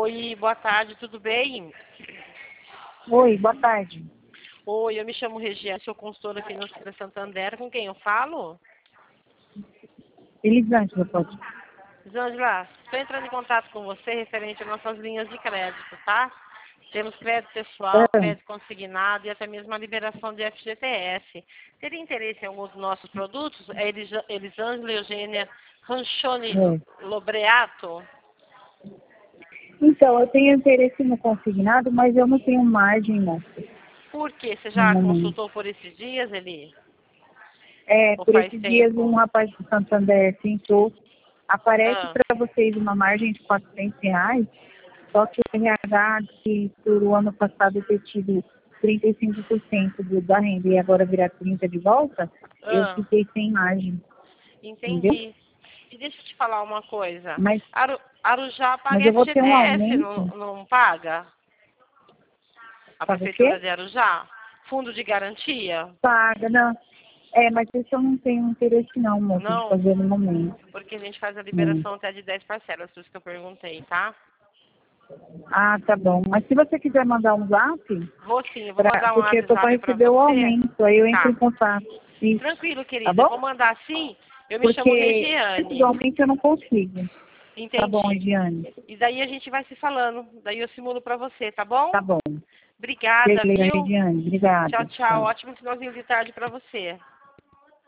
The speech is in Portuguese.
Oi, boa tarde, tudo bem? Oi, boa tarde. Oi, eu me chamo Regiane, sou consultora financeira Santander. Com quem eu falo? Elisângela, pode. Zângela, estou entrando em contato com você referente às nossas linhas de crédito, tá? Temos crédito pessoal, Ah, crédito consignado e até mesmo a liberação de FGTS. Teria interesse em algum dos nossos produtos? É Elisângela Eugênia Ranchoni é. Lobreato? Então, eu tenho interesse no consignado, mas eu não tenho margem, não, Por quê? Você no já momento. consultou por esses dias, Eli? Ou Por faz esses dias, um tempo? rapaz do Santander tentou. Aparece Ah, para vocês uma margem de R$ 400, só que o RH, que por o ano passado ter tido 35% da renda e agora virar 30% de volta, eu ah. fiquei sem margem, entendeu? Entendi. E deixa eu te falar uma coisa. Mas, Arujá mas paga eu vou ter um FGTS, aumento, não paga? A sabe o prefeitura quê? de Arujá? Fundo de garantia? Paga, não. Mas isso eu não tenho interesse não, moça, de Não, fazer no momento. porque a gente faz a Não. liberação até de 10 parcelas, por isso que eu perguntei, tá? Ah, tá bom. Mas se você quiser mandar um zap, Vou sim, eu vou mandar um porque eu tô para WhatsApp pra receber o você. aumento, aí eu entro em Tá. contato. Isso, Tranquilo, tá querida. Eu vou bom? mandar sim. Eu me chamo Porque Regiane. individualmente eu não consigo. Tá bom, Entendi. Ediane? E daí a gente vai se falando. Daí eu simulo pra você, tá bom? Tá bom. Obrigada, Beleza, viu? Ediane. Tchau, Obrigada. tchau. Tchau. Ótimo finalzinho de tarde pra você.